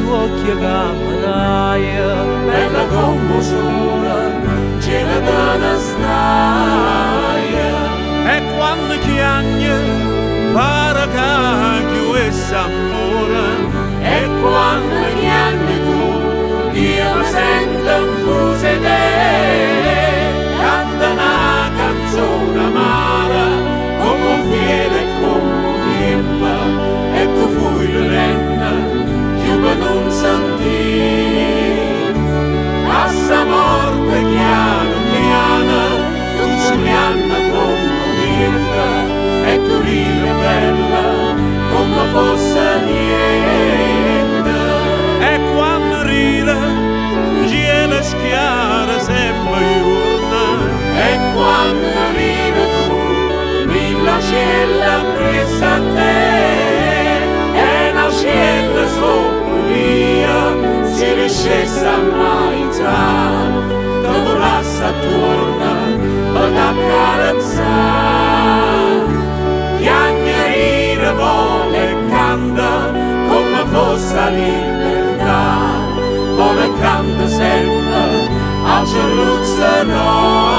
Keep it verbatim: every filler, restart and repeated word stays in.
occhi cameraia, bella compostura, ce la dona staia. e quando chiagna pare che e s'amore, E quando chiami tu, io mi sento infuso in te. Canta una canzone amara, come un fiele e come un tempo, e tu fui renna, che io non sentì. Passa morte chiano chiana, non sognando come un tempo, e tu ride bella, come fosse niente. e quando ride gela schiara sempre giorna, E quando ride tu, mi lasciella presa a te. E la scella sopra mia, si riscessa mai già. Te vorrassa torna, per accarezzare. Chiagnerire vuole e canta, come fosse libertà. Vuole canta sempre, al cerruzzo no.